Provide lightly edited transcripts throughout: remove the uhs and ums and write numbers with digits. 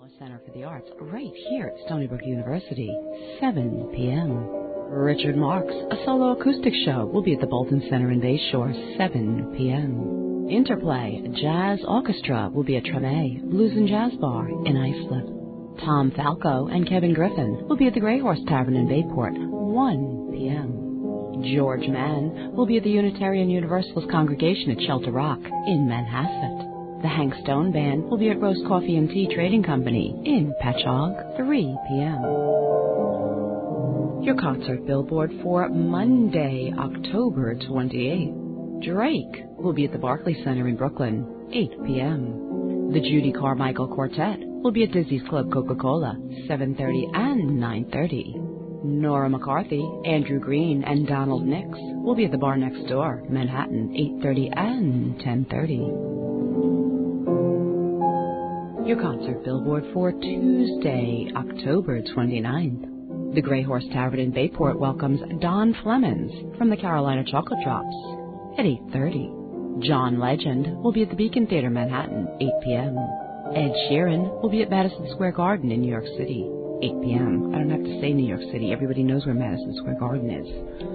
Center for the Arts, right here at Stony Brook University, 7 p.m. Richard Marx, a solo acoustic show, will be at the Bolton Center in Bayshore, 7 p.m. Interplay, Jazz Orchestra, will be at Treme Blues and Jazz Bar in Islip. Tom Falco and Kevin Griffin will be at the Grey Horse Tavern in Bayport, 1 p.m. George Mann will be at the Unitarian Universalist Congregation at Shelter Rock in Manhasset. The Hank Stone Band will be at Roast Coffee and Tea Trading Company in Patchogue, 3 p.m. Your concert billboard for Monday, October 28th. Drake will be at the Barclays Center in Brooklyn, 8 p.m. The Judy Carmichael Quartet will be at Dizzy's Club Coca-Cola, 7:30 and 9:30. Nora McCarthy, Andrew Green, and Donald Nix will be at the Bar Next Door, Manhattan, 8:30 and 10:30. Your concert billboard for Tuesday, October 29th. The Grey Horse Tavern in Bayport welcomes Don Flemons from the Carolina Chocolate Drops at 8:30. John Legend will be at the Beacon Theater, Manhattan, 8 p.m. Ed Sheeran will be at Madison Square Garden in New York City, 8 p.m. I don't have to say New York City. Everybody knows where Madison Square Garden is.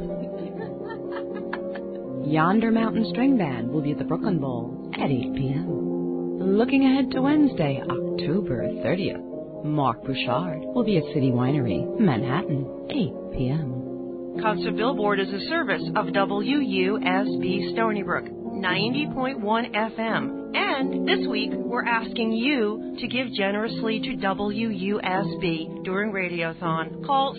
Yonder Mountain String Band will be at the Brooklyn Bowl at 8 p.m. Looking ahead to Wednesday, October 30th, Mark Bouchard will be at City Winery, Manhattan, 8 p.m. Concert Billboard is a service of WUSB Stony Brook, 90.1 FM. And this week, we're asking you to give generously to WUSB during Radiothon. Call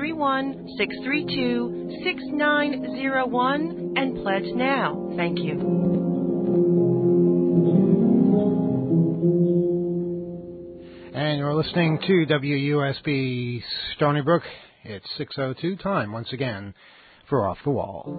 631-632-6901 and pledge now. Thank you. And you're listening to WUSB Stony Brook. It's 6:02 time once again for Off the Wall.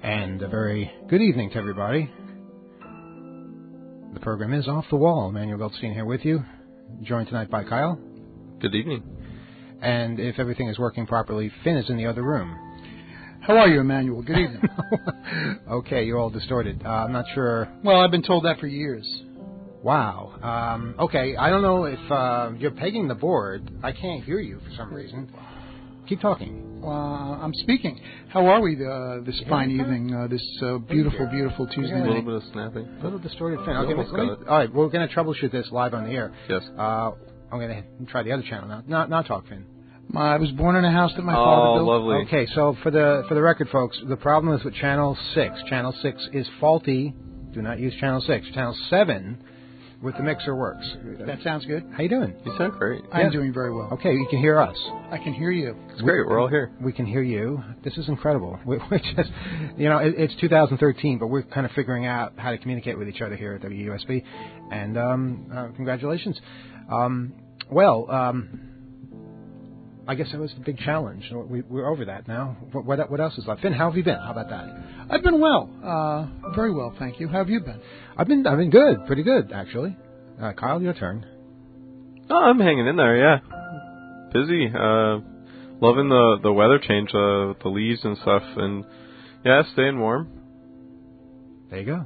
And a very good evening to everybody. The program is Off the Wall. Emmanuel Goldstein here with you, joined tonight by Kyle. Good evening. And if everything is working properly, Finn is in the other room. How are you, Emmanuel? Good evening. Okay, you're all distorted. I'm not sure. Well, I've been told that for years. Wow. Okay, I don't know if you're pegging the board. I can't hear you for some reason. Keep talking. I'm speaking. How are we this fine evening, this beautiful, beautiful Tuesday night? A little bit of snapping. A little distorted Finn. Okay, all right, we're going to troubleshoot this live on the air. Yes. I'm going to try the other channel now. Not talk, Finn. I was born in a house that my father built. Oh, lovely. Okay, so for the record, folks, the problem is with Channel 6. Channel 6 is faulty. Do not use Channel 6. Channel 7 with the mixer works. That sounds good. How you doing? You sound great. I'm doing very well. Okay, you can hear us. I can hear you. It's great. We're all here. We can hear you. This is incredible. We're just, it's 2013, but we're kind of figuring out how to communicate with each other here at WUSB. And congratulations. I guess that was the big challenge. We're over that now. What else is left? Finn, how have you been? How about that? I've been well. Very well, thank you. How have you been? I've been good. Pretty good, actually. Kyle, your turn. Oh, I'm hanging in there, yeah. Busy. Loving the weather change, the leaves and stuff. And, yeah, staying warm. There you go.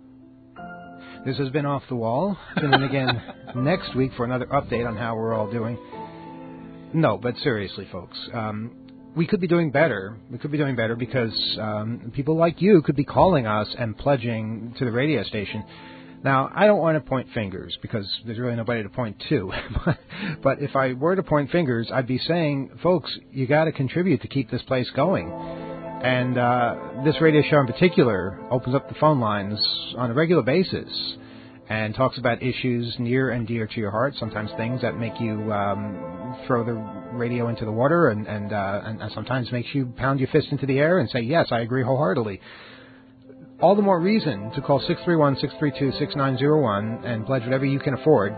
This has been Off the Wall. Tune in again next week for another update on how we're all doing. No, but seriously, folks, we could be doing better. We could be doing better because people like you could be calling us and pledging to the radio station. Now, I don't want to point fingers because there's really nobody to point to. But if I were to point fingers, I'd be saying, folks, you got to contribute to keep this place going. And this radio show in particular opens up the phone lines on a regular basis and talks about issues near and dear to your heart, sometimes things that make you throw the radio into the water and sometimes makes you pound your fist into the air and say, yes, I agree wholeheartedly. All the more reason to call 631-632-6901 and pledge whatever you can afford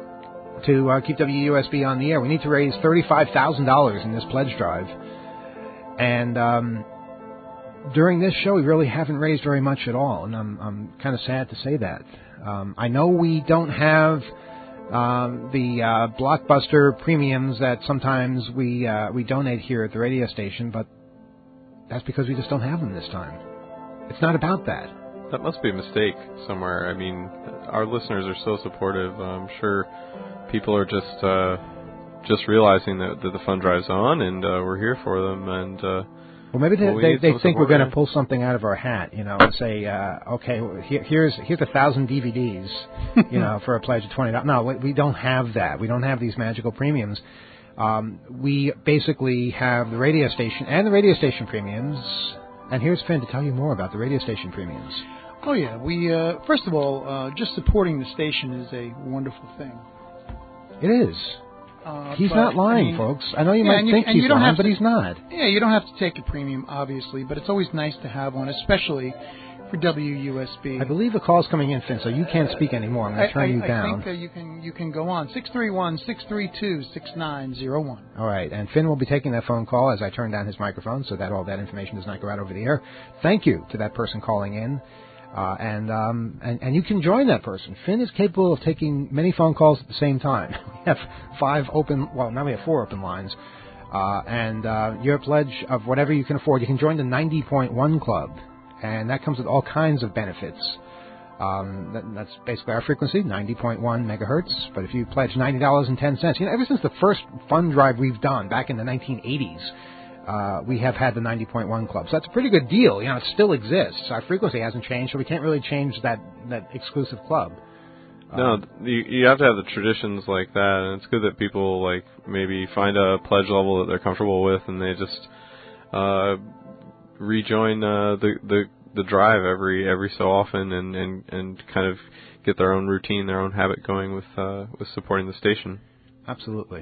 to keep WUSB on the air. We need to raise $35,000 in this pledge drive. And during this show, we really haven't raised very much at all, and I'm kind of sad to say that. I know we don't have the blockbuster premiums that sometimes we donate here at the radio station, but that's because we just don't have them this time. It's not about that. That must be a mistake somewhere. I mean, our listeners are so supportive. I'm sure people are just realizing that the fund drive's on, and we're here for them. And well, maybe they think we're going to pull something out of our hat, and say, okay, here's 1,000 DVDs, for a pledge of $20. No, we don't have that. We don't have these magical premiums. We basically have the radio station and the radio station premiums. And here's Finn to tell you more about the radio station premiums. Oh, yeah. We first of all, just supporting the station is a wonderful thing. It is. He's not lying, folks. I know you might think he's lying, but he's not. Yeah, you don't have to take a premium, obviously, but it's always nice to have one, especially for WUSB. I believe the call's coming in, Finn, so you can't speak anymore. I'm going to turn you down. I think you can go on. 631-632-6901. All right, and Finn will be taking that phone call as I turn down his microphone so that all that information does not go out over the air. Thank you to that person calling in. And you can join that person. Finn is capable of taking many phone calls at the same time. We have 5 open, well, now we have 4 open lines. And your pledge of whatever you can afford, you can join the 90.1 Club. And that comes with all kinds of benefits. That's basically our frequency, 90.1 megahertz. But if you pledge $90.10, ever since the first fund drive we've done back in the 1980s, we have had the 90.1 Club. So that's a pretty good deal. It still exists. Our frequency hasn't changed, so we can't really change that exclusive club. No, you have to have the traditions like that, and it's good that people maybe find a pledge level that they're comfortable with, and they just rejoin the drive every so often, and kind of get their own routine, their own habit going with supporting the station. Absolutely.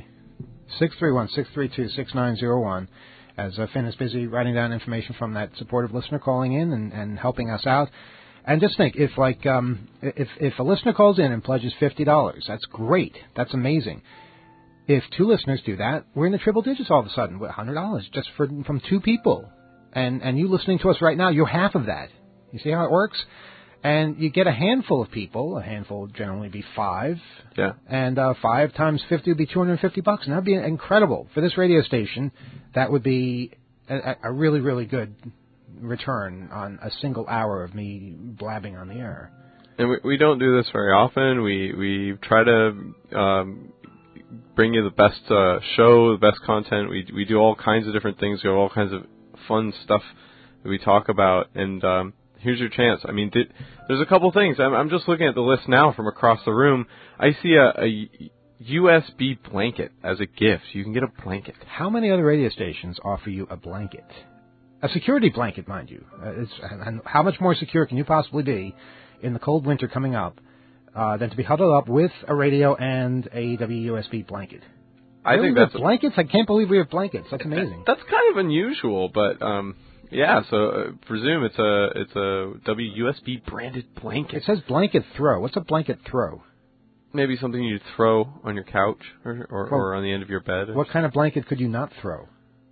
631-632-6901. As Finn is busy writing down information from that supportive listener calling in and helping us out. And just think, if a listener calls in and pledges $50, that's great. That's amazing. If 2 listeners do that, we're in the triple digits all of a sudden with $100 just from 2 people. and you listening to us right now, you're half of that. You see how it works? And you get a handful of people. A handful would generally be 5. Yeah. And 5 times 50 would be $250, and that would be incredible for this radio station. That would be a really, really good return on a single hour of me blabbing on the air. And we don't do this very often. We try to bring you the best show, the best content. We do all kinds of different things. We have all kinds of fun stuff that we talk about. And here's your chance. I mean, there's a couple things. I'm just looking at the list now from across the room. I see a USB blanket as a gift. You can get a blanket. How many other radio stations offer you a blanket? A security blanket, mind you. And how much more secure can you possibly be in the cold winter coming up than to be huddled up with a radio and a WUSB blanket? I think that's blankets. I can't believe we have blankets. That's amazing. That's kind of unusual, but yeah. So presume it's a WUSB branded blanket. It says blanket throw. What's a blanket throw? Maybe something you'd throw on your couch or on the end of your bed. What kind of blanket could you not throw?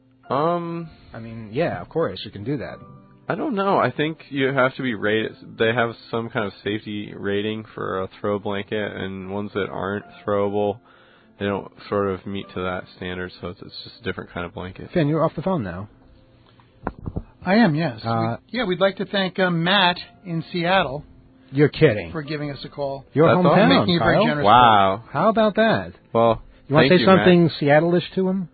I mean, yeah, of course you can do that. I don't know. I think you have to be rated. They have some kind of safety rating for a throw blanket, and ones that aren't throwable, they don't sort of meet to that standard, so it's just a different kind of blanket. Finn, you're off the phone now. I am, yes. We'd like to thank Matt in Seattle. You're kidding. For giving us a call. Your hometown, making a very Kyle? generous Wow. call. How about that? Well, you want to say something Matt. Seattle-ish to him?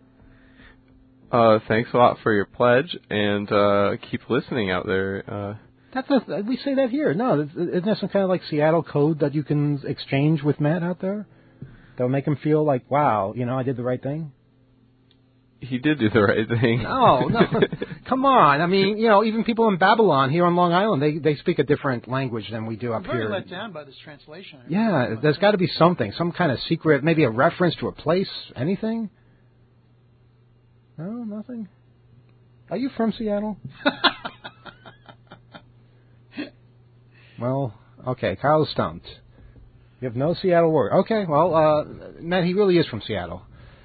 Thanks a lot for your pledge, and keep listening out there. We say that here. No, isn't there some kind of like Seattle code that you can exchange with Matt out there? That will make him feel like, wow, I did the right thing? He did do the right thing. No. Come on. I mean, even people in Babylon here on Long Island, they speak a different language than we do up here. I'm very let down by this translation. Yeah, there's got to be something, some kind of secret, maybe a reference to a place, anything? No, nothing? Are you from Seattle? Well, okay, Kyle's stumped. You have no Seattle word. Okay, well, Matt, he really is from Seattle.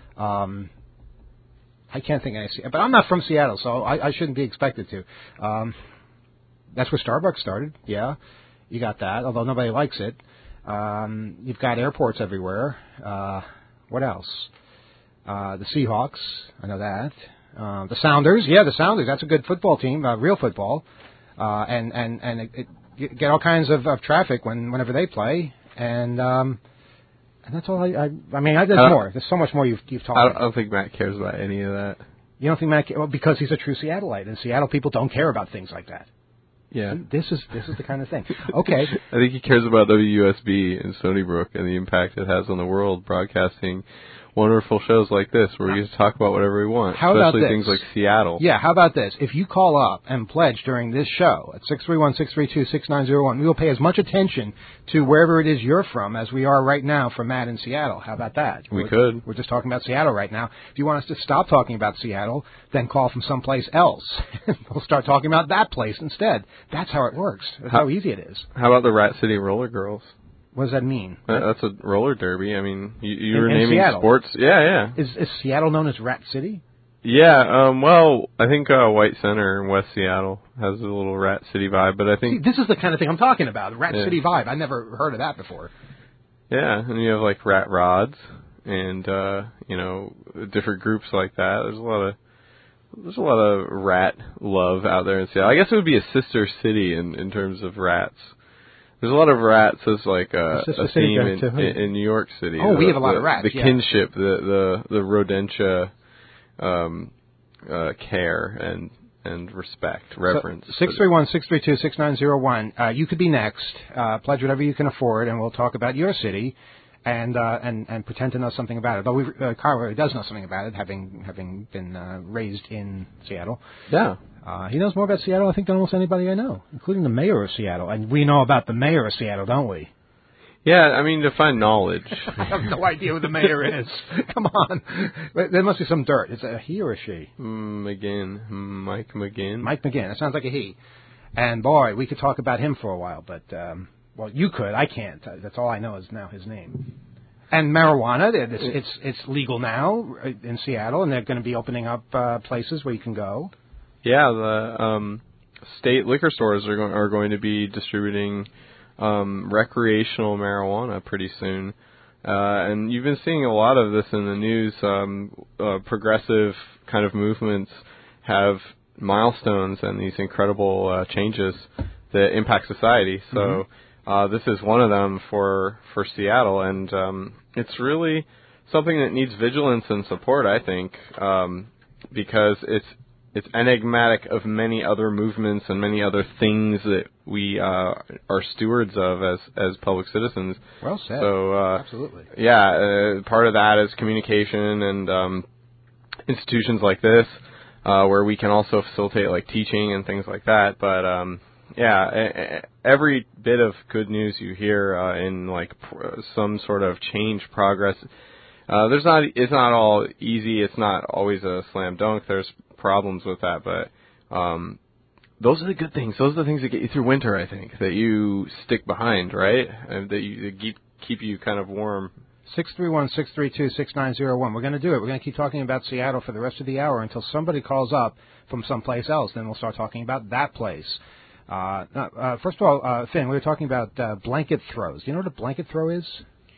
I can't think of any, but I'm not from Seattle, so I shouldn't be expected to. That's where Starbucks started, yeah. You got that, although nobody likes it. You've got airports everywhere. What else? The Seahawks, I know that. The Sounders, the Sounders, that's a good football team, real football. And you get all kinds of traffic whenever they play. And that's all I mean, there's more. There's so much more you've talked about. I don't think Matt cares about any of that. You don't think Matt cares? Well, because he's a true Seattleite, and Seattle people don't care about things like that. Yeah. This is the kind of thing. Okay. I think he cares about WUSB in Stony Brook and the impact it has on the world, broadcasting wonderful shows like this where we just talk about whatever we want, especially things like Seattle. Yeah, how about this? If you call up and pledge during this show at 631-632-6901, we will pay as much attention to wherever it is you're from as we are right now for Matt in Seattle. How about that? We're just talking about Seattle right now. If you want us to stop talking about Seattle, then call from someplace else. We'll start talking about that place instead. That's how it works. That's how easy it is. How about the Rat City Roller Girls? What does that mean? That's a roller derby. I mean, you were naming Seattle. Sports. Yeah. Is Seattle known as Rat City? Yeah. Well, I think White Center in West Seattle has a little Rat City vibe, but I think this is the kind of thing I'm talking about. The Rat City vibe. I never heard of that before. Yeah, and you have like Rat Rods and different groups like that. There's a lot of rat love out there in Seattle. I guess it would be a sister city in terms of rats. There's a lot of rats as like a theme in New York City. Oh, we have a lot of rats. The kinship, the rodentia care and respect, reverence. 631-632-6901. You could be next. Pledge whatever you can afford, and we'll talk about your city and pretend to know something about it. Though Carl really does know something about it, having been raised in Seattle. Yeah. He knows more about Seattle, I think, than almost anybody I know, including the mayor of Seattle. And we know about the mayor of Seattle, don't we? Yeah, I mean, define knowledge. I have no idea who the mayor is. Come on. There must be some dirt. Is it a he or a she? McGinn. Mike McGinn. Mike McGinn. That sounds like a he. And, boy, we could talk about him for a while. But, well, you could. I can't. That's all I know is now his name. And marijuana, it's legal now in Seattle, and they're going to be opening up places where you can go. Yeah, the state liquor stores are going to be distributing recreational marijuana pretty soon. And you've been seeing a lot of this in the news. Progressive kind of movements have milestones and these incredible changes that impact society. So this is one of them for Seattle, and it's really something that needs vigilance and support, I think, because it's enigmatic of many other movements and many other things that we are stewards of as public citizens. Well said. So, absolutely. Yeah, part of that is communication and institutions like this, where we can also facilitate like teaching and things like that. But yeah, every bit of good news you hear in like some sort of change, progress. It's not all easy. It's not always a slam dunk. There's problems with that, but those are the good things. Those are the things that get you through winter, I think, that you stick behind, right? And that keep you kind of warm. 631-632-6901. We're going to do it. We're going to keep talking about Seattle for the rest of the hour until somebody calls up from someplace else. Then we'll start talking about that place. First of all, Finn, we were talking about blanket throws. Do you know what a blanket throw is?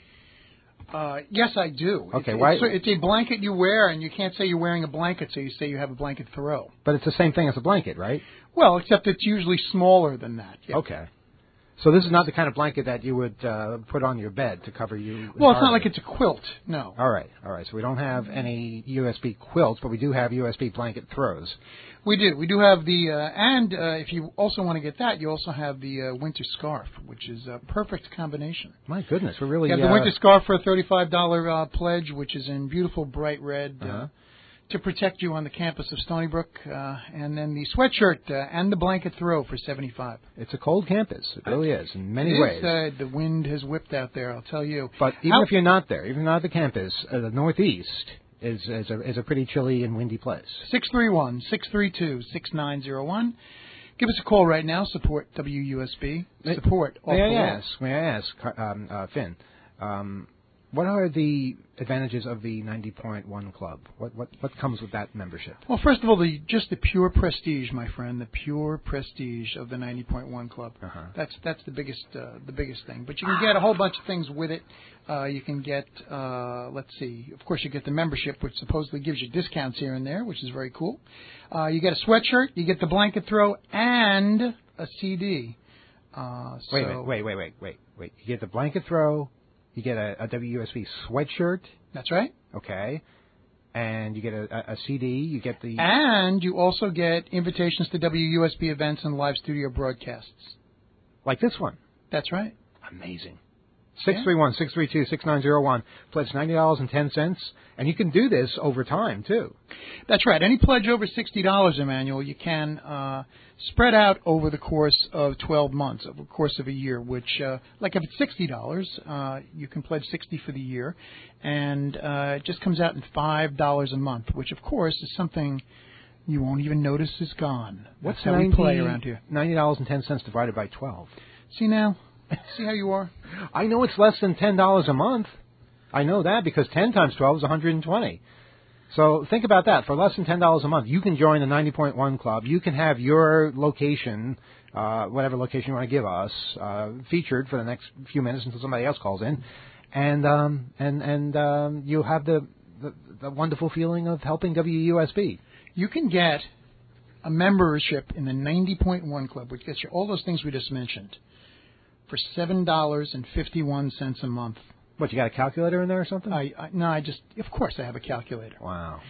Yes, I do. Okay, it's a blanket you wear, and you can't say you're wearing a blanket, so you say you have a blanket throw. But it's the same thing as a blanket, right? Well, except it's usually smaller than that. Yeah. Okay. So this is not the kind of blanket that you would put on your bed to cover you. Well, it's not like it's a quilt, no. All right. So we don't have any USB quilts, but we do have USB blanket throws. We do. We do have the, and if you also want to get that, you also have the winter scarf, which is a perfect combination. My goodness, we're really... You have the winter scarf for a $35 pledge, which is in beautiful bright red to protect you on the campus of Stony Brook, and then the sweatshirt and the blanket throw for $75. It's a cold campus. It really is, in many ways. The wind has whipped out there, I'll tell you. But even if you're not there, even not at the campus, the Northeast is a pretty chilly and windy place. 631-632-6901. Give us a call right now. Support WUSB. Support. May I ask, Finn, what are the advantages of the 90.1 Club? What comes with that membership? Well, first of all, just the pure prestige, my friend, the pure prestige of the 90.1 Club. That's the biggest thing. But you can get a whole bunch of things with it. You can get, let's see, of course you get the membership, which supposedly gives you discounts here and there, which is very cool. You get a sweatshirt, you get the blanket throw, and a CD. Wait. You get the blanket throw. You get a WUSB sweatshirt. That's right. Okay. And you get a CD. You get the... And you also get invitations to WUSB events and live studio broadcasts. Like this one. That's right. Amazing. 631-632-6901. Pledge $90.10. And you can do this over time, too. That's right. Any pledge over $60, Emmanuel, you can spread out over the course of 12 months, over the course of a year, which, like if it's $60, you can pledge $60 for the year. And it just comes out in $5 a month, which, of course, is something you won't even notice is gone. That's how we play around here. $90.10 divided by 12. See now? See how you are? I know it's less than $10 a month. I know that because 10 times 12 is 120. So think about that. For less than $10 a month, you can join the 90.1 Club. You can have your location, whatever location you want to give us, featured for the next few minutes until somebody else calls in, and you'll have the wonderful feeling of helping WUSB. You can get a membership in the 90.1 Club, which gets you all those things we just mentioned, for $7.51 a month. What, you got a calculator in there or something? Of course I have a calculator. Wow.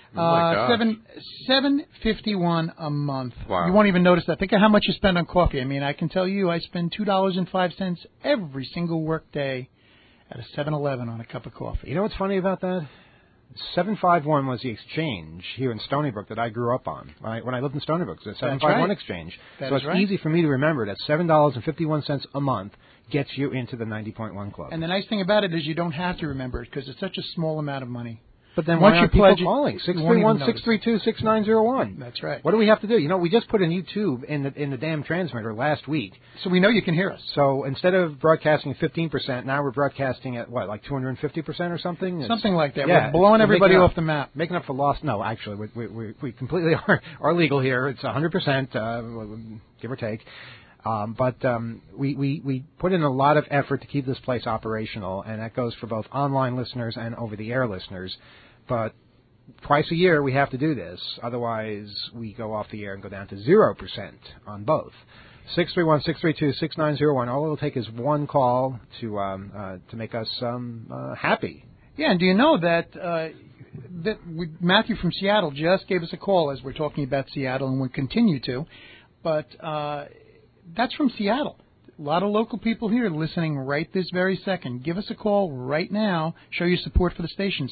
$7.51 a month. Wow. You won't even notice that. Think of how much you spend on coffee. I mean, I can tell you I spend $2.05 every single work day at a 7-Eleven on a cup of coffee. You know what's funny about that? 751 was the exchange here in Stony Brook that I grew up on. When I lived in Stony Brook, the 751 exchange. So it's easy for me to remember that $7.51 a month gets you into the 90.1 Club. And the nice thing about it is you don't have to remember it because it's such a small amount of money. But then once why aren't you people pledge calling? it, you won't even notice. 631-632-6901. That's right. What do we have to do? You know, we just put a new tube in the damn transmitter last week. So we know you can hear us. So instead of broadcasting 15%, now we're broadcasting at, what, like 250% or something? Something like that. Yeah, we're blowing everybody off the map. Making up for lost. No, actually, we completely are legal here. It's 100%, give or take. But we put in a lot of effort to keep this place operational, and that goes for both online listeners and over-the-air listeners. But twice a year we have to do this. Otherwise, we go off the air and go down to 0% on both. 631-632-6901. All it'll take is one call to make us happy. Yeah, and do you know that Matthew from Seattle just gave us a call as we're talking about Seattle, and we'll continue to. But that's from Seattle. A lot of local people here listening right this very second. Give us a call right now. Show your support for the station.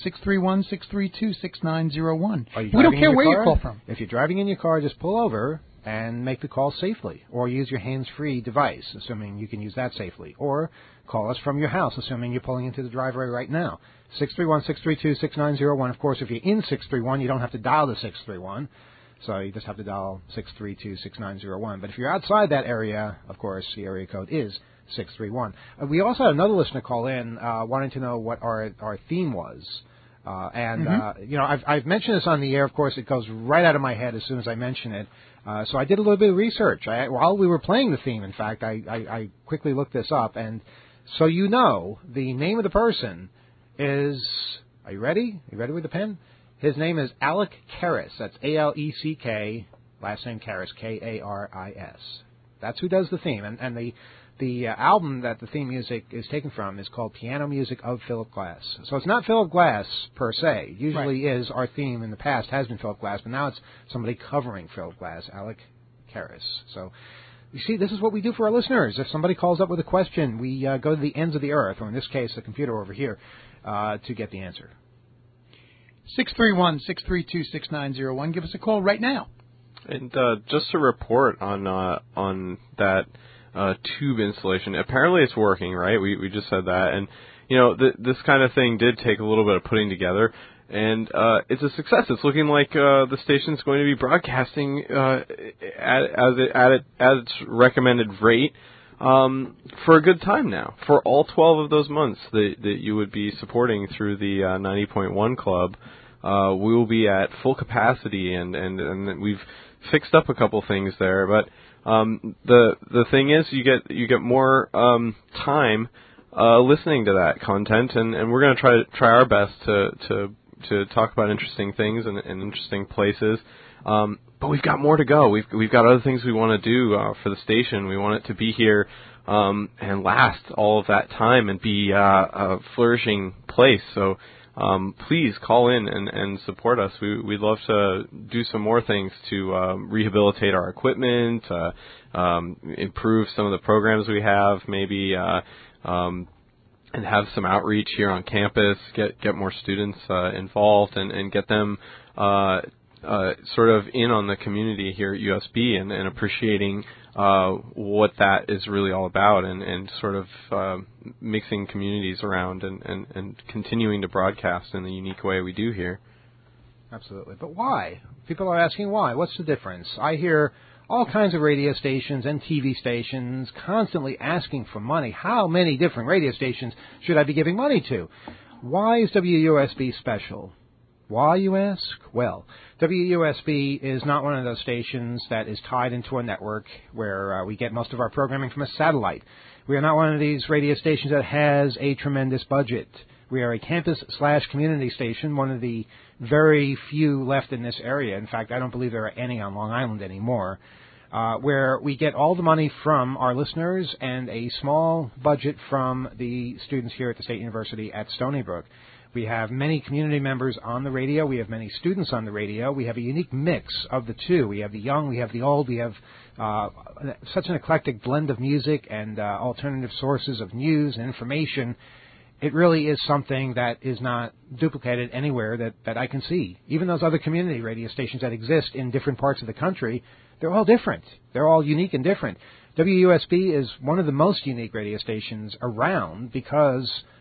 631-632-6901. We don't care where you call from. If you're driving in your car, just pull over and make the call safely. Or use your hands-free device, assuming you can use that safely. Or call us from your house, assuming you're pulling into the driveway right now. 631-632-6901. Of course, if you're in 631, you don't have to dial the 631. So you just have to dial 632-6901. But if you're outside that area, of course, the area code is 631. We also had another listener call in wanting to know what our theme was. You know, I've mentioned this on the air. Of course, it goes right out of my head as soon as I mention it. So I did a little bit of research. While we were playing the theme, in fact, I quickly looked this up. And so you know, the name of the person is, are you ready? Are you ready with the pen? His name is Alec Karis. That's A-L-E-C-K, last name Karis, K-A-R-I-S. That's who does the theme. And the album that the theme music is taken from is called Piano Music of Philip Glass. So it's not Philip Glass per se. Usually is our theme in the past has been Philip Glass, but now it's somebody covering Philip Glass, Alec Karis. So you see, this is what we do for our listeners. If somebody calls up with a question, we go to the ends of the earth, or in this case, the computer over here, to get the answer. 631-632-6901. Give us a call right now. And just to report on that tube installation, apparently it's working, right? We just said that, and you know this kind of thing did take a little bit of putting together, and it's a success. It's looking like the station's going to be broadcasting at its recommended rate for a good time now. For all 12 of those months that you would be supporting through the 90.1 Club, we will be at full capacity, and we've fixed up a couple things there. But the thing is, you get more time listening to that content, and we're going to try our best to talk about interesting things and interesting places. But we've got more to go. We've got other things we want to do for the station. We want it to be here and last all of that time and be a flourishing place. So please call in and support us. We'd love to do some more things to rehabilitate our equipment, improve some of the programs we have, maybe and have some outreach here on campus, get more students involved and get them sort of in on the community here at USB and appreciating what that is really all about and sort of mixing communities around and continuing to broadcast in the unique way we do here. Absolutely. But why? People are asking why. What's the difference? I hear all kinds of radio stations and TV stations constantly asking for money. How many different radio stations should I be giving money to? Why is WUSB special? Why, you ask? Well, WUSB is not one of those stations that is tied into a network where we get most of our programming from a satellite. We are not one of these radio stations that has a tremendous budget. We are a campus/community station, one of the very few left in this area. In fact, I don't believe there are any on Long Island anymore, where we get all the money from our listeners and a small budget from the students here at the State University at Stony Brook. We have many community members on the radio. We have many students on the radio. We have a unique mix of the two. We have the young, we have the old. We have such an eclectic blend of music and alternative sources of news and information. It really is something that is not duplicated anywhere that I can see. Even those other community radio stations that exist in different parts of the country, they're all different. They're all unique and different. WUSB is one of the most unique radio stations around because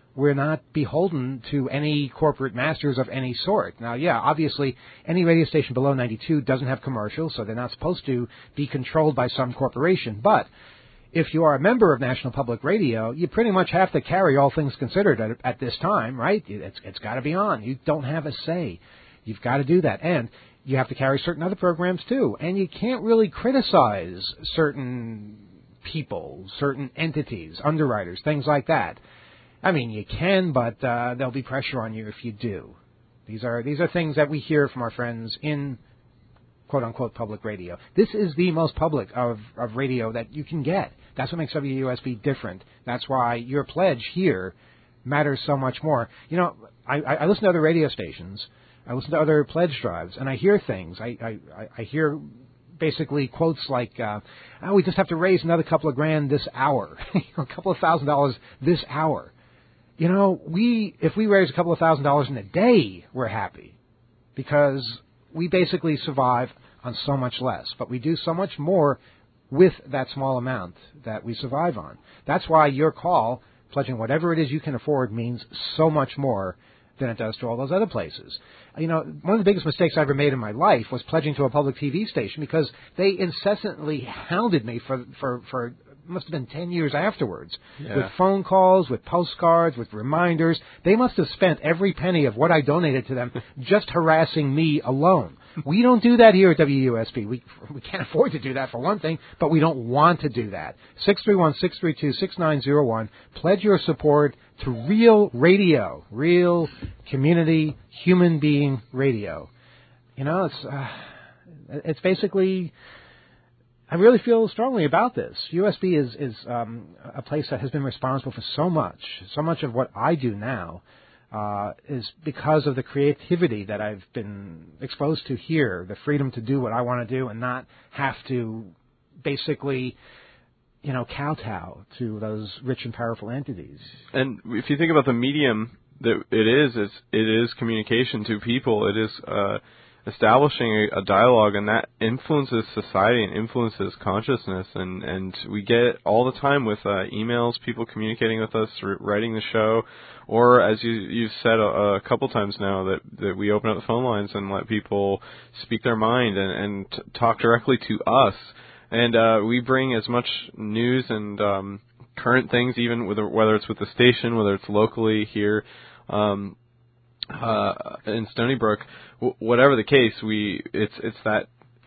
we're not beholden to any corporate masters of any sort. Now, yeah, obviously, any radio station below 92 doesn't have commercials, so they're not supposed to be controlled by some corporation. But if you are a member of National Public Radio, you pretty much have to carry All Things Considered at this time, right? It's got to be on. You don't have a say. You've got to do that. And you have to carry certain other programs, too. And you can't really criticize certain people, certain entities, underwriters, things like that. I mean, you can, but there'll be pressure on you if you do. These are things that we hear from our friends in quote-unquote public radio. This is the most public of radio that you can get. That's what makes WUSB different. That's why your pledge here matters so much more. You know, I listen to other radio stations. I listen to other pledge drives, and I hear things. I hear basically quotes like, we just have to raise another couple of grand this hour, a couple of $1,000s this hour. You know, if we raise a couple of $1,000s in a day, we're happy because we basically survive on so much less. But we do so much more with that small amount that we survive on. That's why your call, pledging whatever it is you can afford, means so much more than it does to all those other places. You know, one of the biggest mistakes I ever made in my life was pledging to a public TV station because they incessantly hounded me for must have been 10 years afterwards, with phone calls, with postcards, with reminders. They must have spent every penny of what I donated to them just harassing me alone. We don't do that here at WUSB. We can't afford to do that for one thing, but we don't want to do that. 631-632-6901. Pledge your support to real radio, real community, human being radio. You know, it's basically, I really feel strongly about this. USB is a place that has been responsible for so much of what I do now is because of the creativity that I've been exposed to here, the freedom to do what I want to do and not have to basically, you know, kowtow to those rich and powerful entities. And if you think about the medium that it is communication to people. It is establishing a dialogue, and that influences society and influences consciousness. And we get it all the time with emails, people communicating with us, writing the show, or as you've said a couple times now, that we open up the phone lines and let people speak their mind and talk directly to us. And we bring as much news and current things, even whether it's with the station, whether it's locally here in Stony Brook, whatever the case, it's that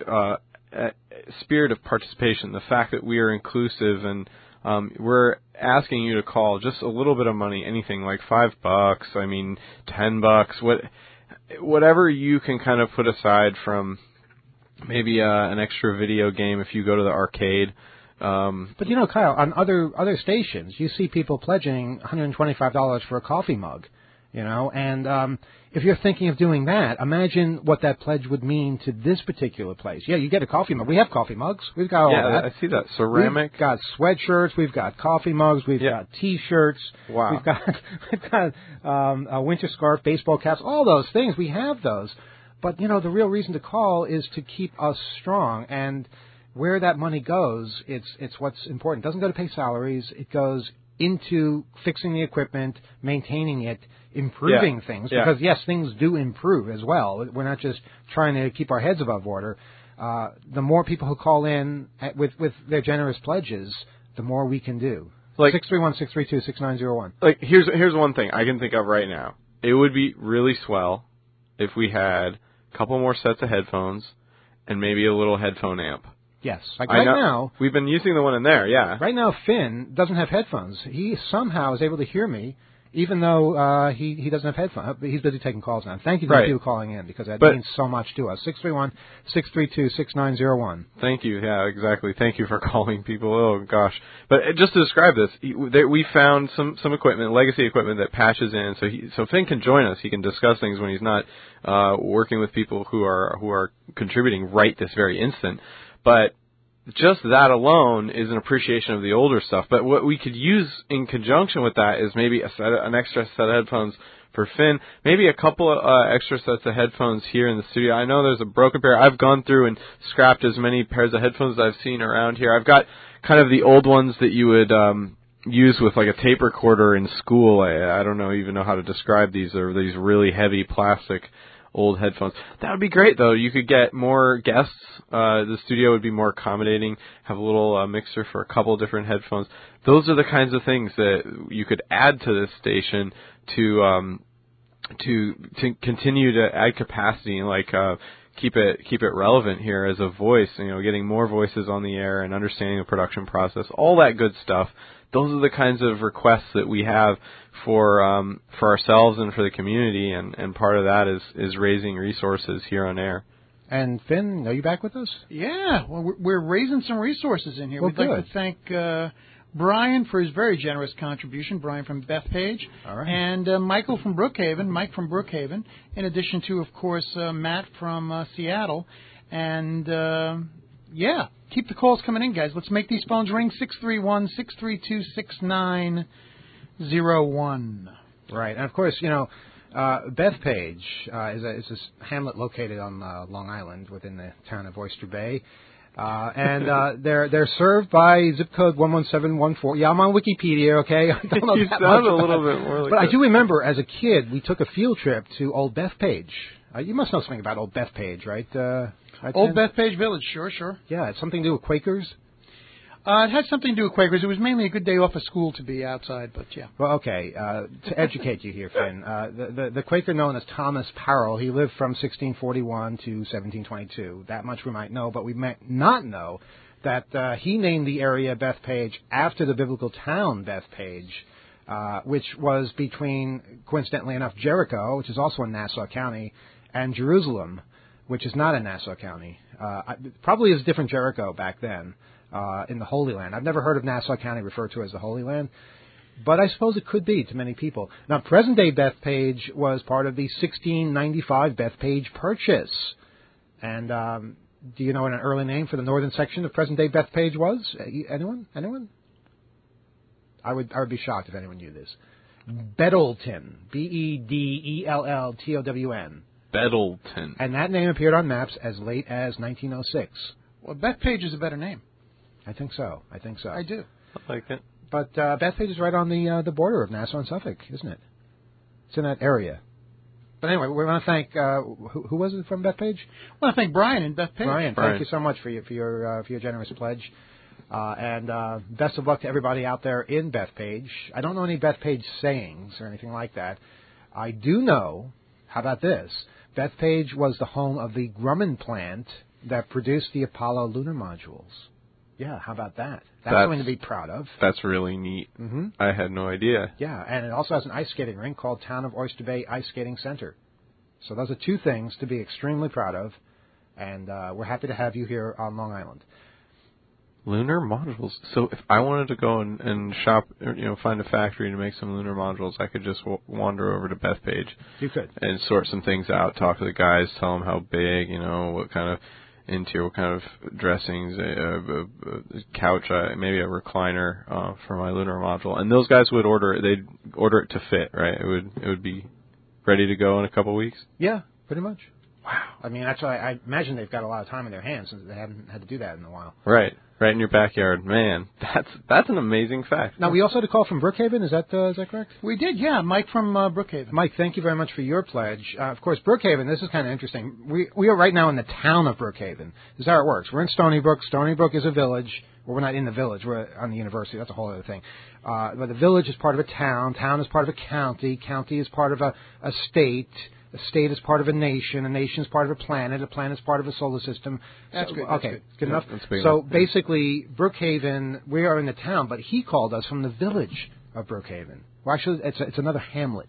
spirit of participation, the fact that we are inclusive, and we're asking you to call just a little bit of money, anything like $5, I mean $10, whatever you can kind of put aside from maybe an extra video game if you go to the arcade. But you know, Kyle, on other stations, you see people pledging $125 for a coffee mug. You know, and if you're thinking of doing that, imagine what that pledge would mean to this particular place. Yeah, you get a coffee mug. We have coffee mugs. We've got all that. I see that. Ceramic. We've got sweatshirts. We've got coffee mugs. We've got T-shirts. Wow. We've got a winter scarf, baseball caps, all those things. We have those. But, you know, the real reason to call is to keep us strong. And where that money goes, it's what's important. It doesn't go to pay salaries. It goes into fixing the equipment, maintaining it, improving things. Because, yes, things do improve as well. We're not just trying to keep our heads above water. The more people who call in with their generous pledges, the more we can do. Like 631-632-6901. Like, here's one thing I can think of right now. It would be really swell if we had a couple more sets of headphones and maybe a little headphone amp. Yes. Like right now, we've been using the one in there, yeah. Right now, Finn doesn't have headphones. He somehow is able to hear me, even though he doesn't have headphones. He's busy taking calls now. Thank you to you calling in, because that means so much to us. 631-632-6901. Thank you. Yeah, exactly. Thank you for calling people. Oh, gosh. But just to describe this, we found some equipment, legacy equipment that patches in, so Finn can join us. He can discuss things when he's not working with people who are contributing right this very instant. But just that alone is an appreciation of the older stuff. But what we could use in conjunction with that is maybe an extra set of headphones for Finn, maybe a couple of extra sets of headphones here in the studio. I know there's a broken pair. I've gone through and scrapped as many pairs of headphones as I've seen around here. I've got kind of the old ones that you would use with like a tape recorder in school. I don't even know how to describe these. They're these really heavy plastic old headphones. That would be great, though. You could get more guests. The studio would be more accommodating. Have a little mixer for a couple different headphones. Those are the kinds of things that you could add to this station to continue to add capacity and keep it relevant here as a voice. Getting more voices on the air and understanding the production process, all that good stuff. Those are the kinds of requests that we have for ourselves and for the community, and part of that is raising resources here on air. And Finn, are you back with us? Yeah, well, we're raising some resources in here. Well, We'd like to thank Brian for his very generous contribution, Brian from Bethpage, all right, and Mike from Brookhaven, in addition to, of course, Matt from Seattle. And, keep the calls coming in, guys. Let's make these phones ring, 631-632-6901. Right, and of course, Bethpage is a hamlet located on Long Island within the town of Oyster Bay. And they're served by zip code 11714. Yeah, I'm on Wikipedia, okay? I don't know you that sound much a little bit more like But that. I do remember as a kid, we took a field trip to Old Bethpage. You must know something about Old Bethpage, right? Old Bethpage Village, sure. Yeah, it's something to do with Quakers. It had something to do with Quakers. It was mainly a good day off of school to be outside, but yeah. Well, okay. To educate you here, Finn, the Quaker known as Thomas Parrell, he lived from 1641 to 1722. That much we might know, but we might not know that he named the area Bethpage after the biblical town Bethpage, which was between, coincidentally enough, Jericho, which is also in Nassau County, and Jerusalem, which is not in Nassau County. Probably is a different Jericho back then. In the Holy Land. I've never heard of Nassau County referred to as the Holy Land, but I suppose it could be to many people. Now, present-day Bethpage was part of the 1695 Bethpage Purchase. And do you know what an early name for the northern section of present-day Bethpage was? Anyone? I would be shocked if anyone knew this. Beddleton. Beddellton. Beddleton. And that name appeared on maps as late as 1906. Well, Bethpage is a better name. I think so. I do. I like it. But Bethpage is right on the border of Nassau and Suffolk, isn't it? It's in that area. But anyway, we want to thank who was it from Bethpage? I want to thank Brian in Bethpage. Brian, thank you so much for your generous pledge, and best of luck to everybody out there in Bethpage. I don't know any Bethpage sayings or anything like that. I do know. How about this? Bethpage was the home of the Grumman plant that produced the Apollo lunar modules. Yeah, how about that? That's something to be proud of. That's really neat. Mm-hmm. I had no idea. Yeah, and it also has an ice skating rink called Town of Oyster Bay Ice Skating Center. So those are two things to be extremely proud of, and we're happy to have you here on Long Island. Lunar modules. So if I wanted to go and shop, find a factory to make some lunar modules, I could just wander over to Bethpage. You could. And sort some things out, talk to the guys, tell them how big, what kind of interior, what kind of dressings, a couch, maybe a recliner for my lunar module. And those guys would they'd order it to fit, right? It would be ready to go in a couple of weeks? Yeah, pretty much. Wow. I mean, that's why I imagine they've got a lot of time in their hands since they haven't had to do that in a while. Right in your backyard. Man, that's an amazing fact. Now, we also had a call from Brookhaven. Is that correct? We did, yeah. Mike from Brookhaven. Mike, thank you very much for your pledge. Of course, Brookhaven, this is kind of interesting. We are right now in the town of Brookhaven. This is how it works. We're in Stony Brook. Stony Brook is a village. Well, we're not in the village. We're on the university. That's a whole other thing. But the village is part of a town. Town is part of a county. County is part of a state. A state is part of a nation. A nation is part of a planet. A planet is part of a solar system. That's good. Okay, good enough. So enough. Basically, Brookhaven, we are in the town, but he called us from the village of Brookhaven. Well, actually, it's another hamlet.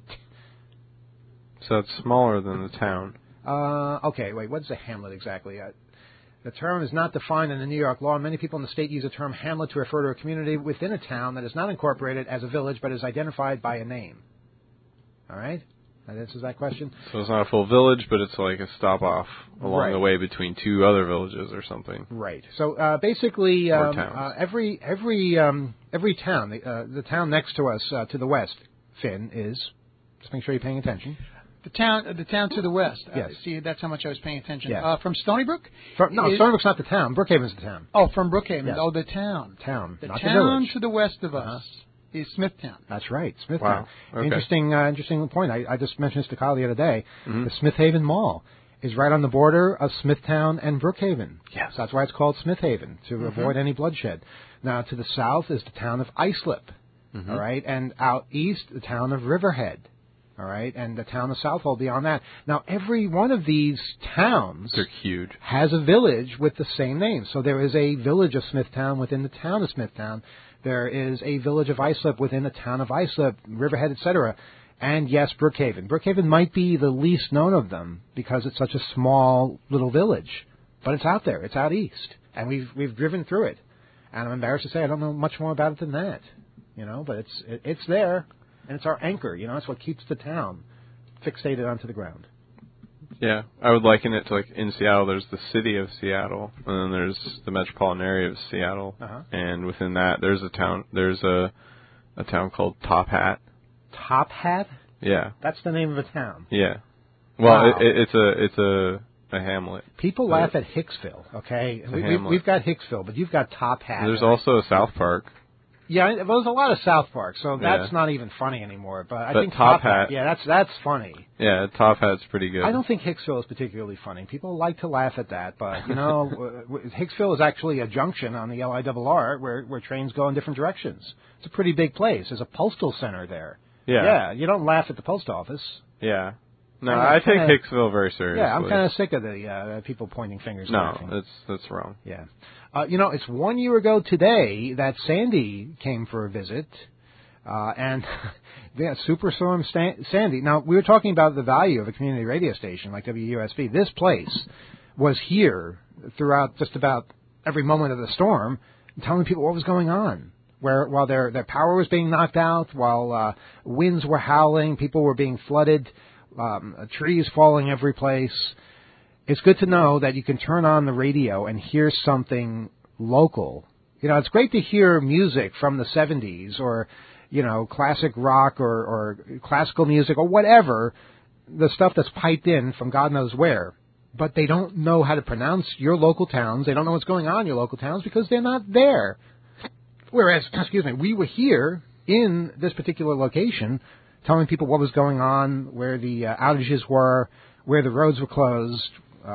So it's smaller than the town. Okay, wait, what is a hamlet exactly? The term is not defined in the New York law. Many people in the state use the term hamlet to refer to a community within a town that is not incorporated as a village but is identified by a name. All right? That answers that question. So it's not a full village, but it's like a stop off along the way between two other villages or something. Right. So basically, every town, the town next to us to the west, Finn, is. Just make sure you're paying attention. The town to the west. Yes. See, that's how much I was paying attention. Yes. From Stony Brook? Stony Brook's not the town. Brookhaven's the town. Oh, from Brookhaven. Yes. Oh, the town. Town, the not town the village. To the west of us. is Smithtown. That's right, Smithtown. Wow. Okay. Interesting point. I just mentioned this to Kyle the other day. Mm-hmm. The Smith Haven Mall is right on the border of Smithtown and Brookhaven. Yes. So that's why it's called Smith Haven, to avoid any bloodshed. Now, to the south is the town of Islip, all right? And out east, the town of Riverhead, all right? And the town of Southold beyond that. Now, every one of these towns They're huge. has a village with the same name. So there is a village of Smithtown within the town of Smithtown. There is a village of Islip within the town of Islip, Riverhead, etc. And yes, Brookhaven. Brookhaven might be the least known of them because it's such a small little village, but it's out there. It's out east, and we've driven through it. And I'm embarrassed to say I don't know much more about it than that, But it's there, and it's our anchor. It's what keeps the town fixated onto the ground. Yeah, I would liken it to, like, in Seattle, there's the city of Seattle, and then there's the metropolitan area of Seattle, and within that, there's a town called Top Hat. Top Hat? Yeah. That's the name of a town. Yeah. Well, Wow. it's a hamlet. People laugh at Hicksville, okay? We've got Hicksville, but you've got Top Hat. There's also a South Park. Yeah, there's a lot of South Park, so that's not even funny anymore. But I think Top Hat, yeah, that's funny. Yeah, Top Hat's pretty good. I don't think Hicksville is particularly funny. People like to laugh at that, but Hicksville is actually a junction on the LIRR where trains go in different directions. It's a pretty big place. There's a postal center there. Yeah, you don't laugh at the post office. Yeah. No, I take Hicksville very seriously. Yeah, I'm kind of sick of the people pointing fingers. No, that's wrong. Yeah. It's 1 year ago today that Sandy came for a visit, and Superstorm Sandy. Now, we were talking about the value of a community radio station like WUSB. This place was here throughout just about every moment of the storm, telling people what was going on. While their power was being knocked out, while winds were howling, people were being flooded, trees falling every place. It's good to know that you can turn on the radio and hear something local. It's great to hear music from the 70s or, classic rock or classical music or whatever, the stuff that's piped in from God knows where. But they don't know how to pronounce your local towns. They don't know what's going on in your local towns because they're not there. Whereas, we were here in this particular location telling people what was going on, where the outages were, where the roads were closed,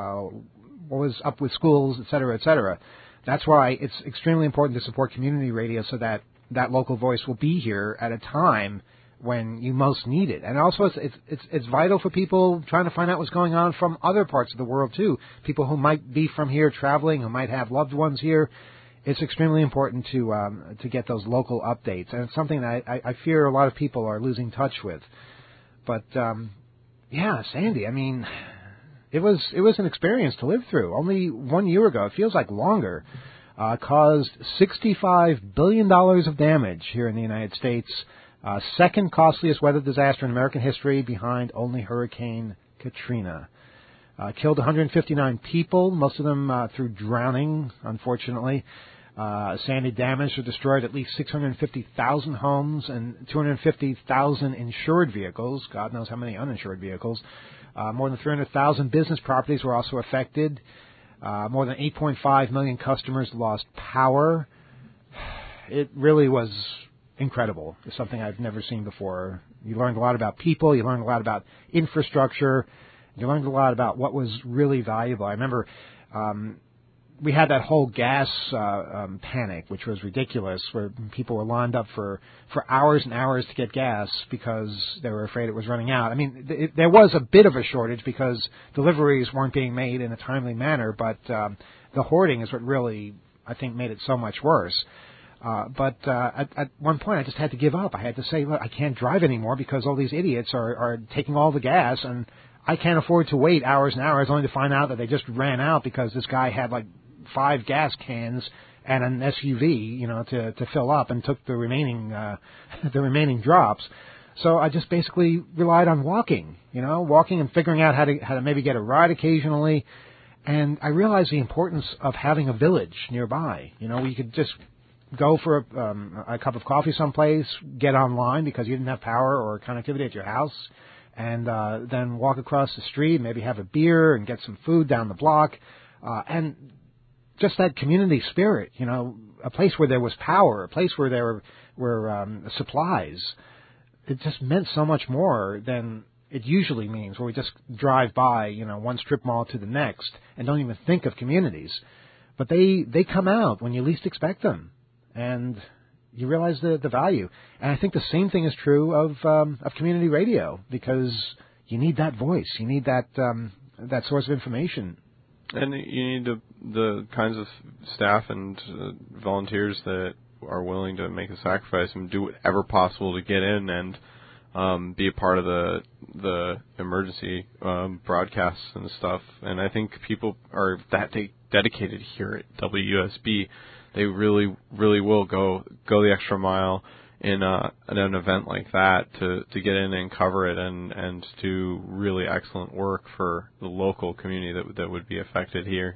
what was up with schools, et cetera, et cetera. That's why it's extremely important to support community radio so that that local voice will be here at a time when you most need it. And also it's vital for people trying to find out what's going on from other parts of the world, too. People who might be from here traveling, who might have loved ones here. It's extremely important to get those local updates. And it's something that I fear a lot of people are losing touch with. But, Sandy, it was an experience to live through. Only 1 year ago, it feels like longer, caused $65 billion of damage here in the United States. Second costliest weather disaster in American history behind only Hurricane Katrina. Killed 159 people, most of them through drowning, unfortunately. Sandy damaged or destroyed at least 650,000 homes and 250,000 insured vehicles. God knows how many uninsured vehicles. More than 300,000 business properties were also affected. More than 8.5 million customers lost power. It really was incredible. It's something I've never seen before. You learned a lot about people. You learned a lot about infrastructure. You learned a lot about what was really valuable. I remember we had that whole gas panic, which was ridiculous, where people were lined up for hours and hours to get gas because they were afraid it was running out. There was a bit of a shortage because deliveries weren't being made in a timely manner, but the hoarding is what really, I think, made it so much worse. But at one point, I just had to give up. I had to say, look, I can't drive anymore because all these idiots are taking all the gas, and I can't afford to wait hours and hours only to find out that they just ran out because this guy had like 5 gas cans and an SUV, to fill up, and took the remaining drops. So I just basically relied on walking and figuring out how to maybe get a ride occasionally. And I realized the importance of having a village nearby. You could just go for a cup of coffee someplace, get online because you didn't have power or connectivity at your house, and then walk across the street, maybe have a beer and get some food down the block. And just that community spirit, a place where there was power, a place where there were supplies. It just meant so much more than it usually means, where we just drive by, one strip mall to the next and don't even think of communities. But they come out when you least expect them, and you realize the value. And I think the same thing is true of community radio, because you need that voice, you need that source of information. And you need the kinds of staff and volunteers that are willing to make the sacrifice and do whatever possible to get in and be a part of the emergency broadcasts and stuff. And I think people are that dedicated here at WUSB. They really, really will go the extra mile in an event like that to get in and cover it and do really excellent work for the local community that would be affected here.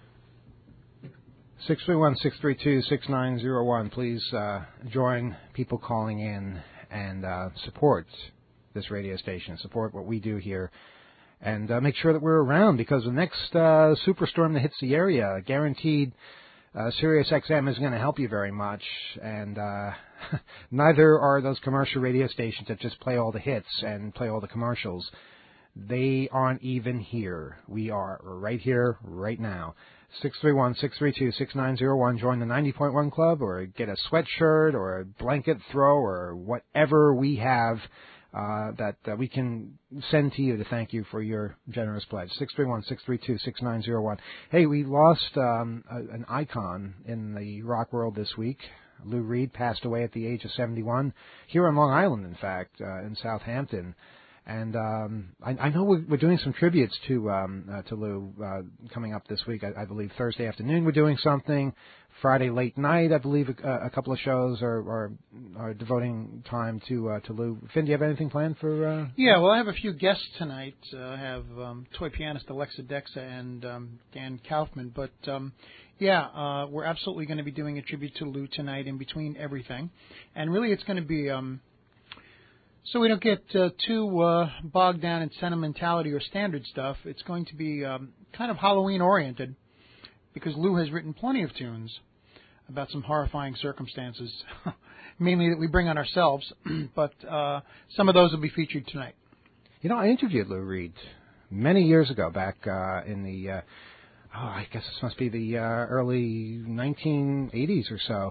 631-632-6901. Please join people calling in and support this radio station, support what we do here, and make sure that we're around, because the next superstorm that hits the area, guaranteed, Sirius XM isn't going to help you very much, and neither are those commercial radio stations that just play all the hits and play all the commercials. They aren't even here. We are right here, right now. 631-632-6901. Join the 90.1 Club, or get a sweatshirt or a blanket throw or whatever we have that we can send to you to thank you for your generous pledge. 631-632-6901. Hey, we lost an icon in the rock world this week. Lou Reed passed away at the age of 71 here on Long Island, in fact, in Southampton. And I know we're doing some tributes to Lou coming up this week. I believe Thursday afternoon we're doing something. Friday late night, I believe a couple of shows are devoting time to Lou. Finn, do you have anything planned for? Yeah, well, I have a few guests tonight. I have toy pianist Alexa Dexa and Dan Kaufman. But we're absolutely going to be doing a tribute to Lou tonight in between everything, and really it's going to be. So we don't get too bogged down in sentimentality or standard stuff. It's going to be kind of Halloween-oriented, because Lou has written plenty of tunes about some horrifying circumstances, mainly that we bring on ourselves, but some of those will be featured tonight. I interviewed Lou Reed many years ago, back in the, I guess this must be the early 1980s or so,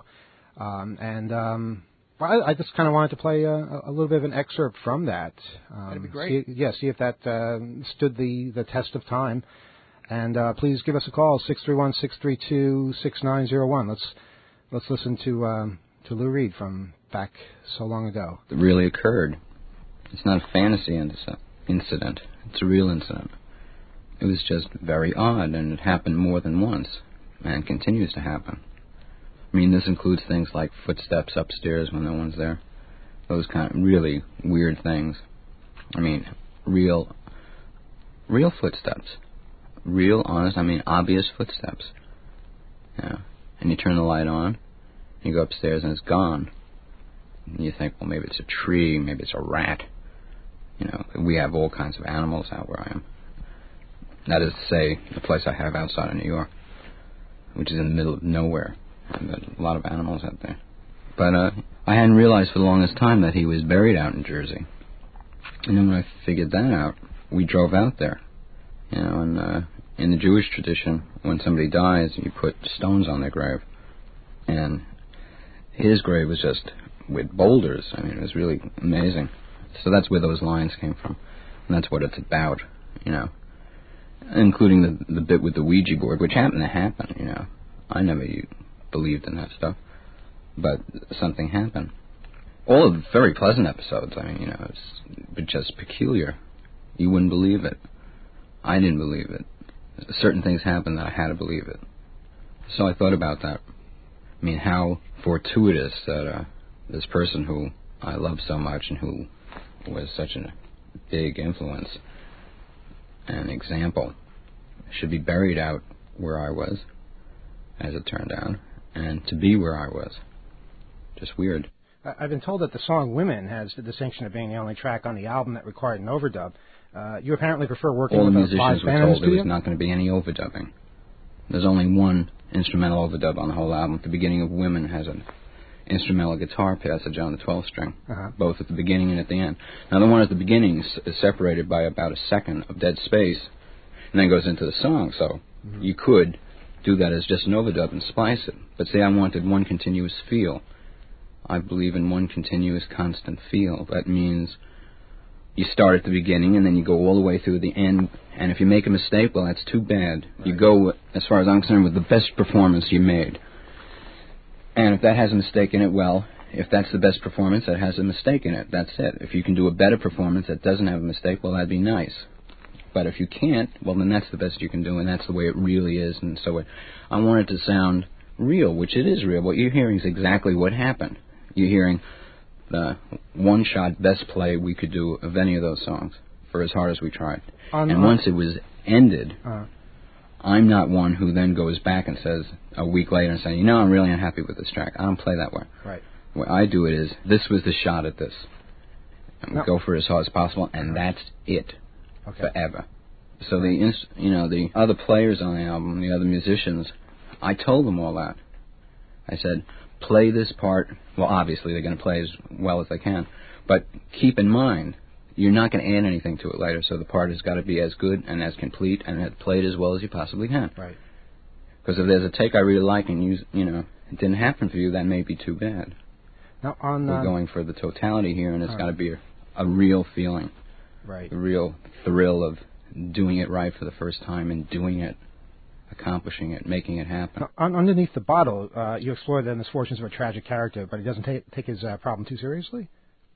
I just kind of wanted to play a little bit of an excerpt from that. That'd be great. See if that stood the test of time. And please give us a call, 631-632-6901. Let's listen to Lou Reed from back so long ago. It really occurred. It's not a fantasy incident. It's a real incident. It was just very odd, and it happened more than once, and continues to happen. I mean, this includes things like footsteps upstairs when no one's there. Those kind of really weird things. I mean, real footsteps. Real, honest, obvious footsteps. Yeah. And you turn the light on, you go upstairs and it's gone. And you think, well, maybe it's a tree, maybe it's a rat. We have all kinds of animals out where I am. That is to say, the place I have outside of New York, which is in the middle of nowhere. And there's a lot of animals out there. But I hadn't realized for the longest time that he was buried out in Jersey. And then when I figured that out, we drove out there. And in the Jewish tradition, when somebody dies, you put stones on their grave. And his grave was just with boulders. It was really amazing. So that's where those lines came from. And that's what it's about, Including the bit with the Ouija board, which happened to happen, I never believed in that stuff. But something happened. All of very pleasant episodes, it's just peculiar. You wouldn't believe it. I didn't believe it. Certain things happened that I had to believe it. So I thought about that. How fortuitous that this person who I love so much and who was such a big influence and example should be buried out where I was, as it turned out, and to be where I was. Just weird. I've been told that the song Women has the distinction of being the only track on the album that required an overdub. You apparently prefer working with a live band. All the musicians were told there was not going to be any overdubbing. There's only one instrumental overdub on the whole album. The beginning of Women has an instrumental guitar passage on the 12th string, both at the beginning and at the end. Now, the one at the beginning is separated by about a second of dead space, and then goes into the song, so you could do that as just an overdub and splice it. But say I wanted one continuous feel. I believe in one continuous constant feel. That means you start at the beginning and then you go all the way through the end, and if you make a mistake, well, that's too bad. Right. You go, as far as I'm concerned, with the best performance you made. And if that has a mistake in it, well, if that's the best performance that has a mistake in it, that's it. If you can do a better performance that doesn't have a mistake, well, that'd be nice. But if you can't, well, then that's the best you can do, and that's the way it really is. And so I want it to sound real, which it is real. What you're hearing is exactly what happened. You're hearing the one-shot best play we could do of any of those songs for as hard as we tried. And once it was ended, I'm not one who then goes back and says a week later and saying, I'm really unhappy with this track. I don't play that way. Right. What I do it is, this was the shot at this. And we go for it as hard as possible, and that's it. Okay. Forever. So the other players on the album, the other musicians, I told them all that. I said, play this part. Well, obviously they're going to play as well as they can, but keep in mind you're not going to add anything to it later. So the part has got to be as good and as complete and played as well as you possibly can. Right. Because if there's a take I really like and it didn't happen for you, that may be too bad. Now we're going for the totality here, and it's got to be a real feeling. Right. The real thrill of doing it right for the first time and doing it, accomplishing it, making it happen. Now, underneath the bottle, you explore the misfortunes of a tragic character, but he doesn't take his problem too seriously?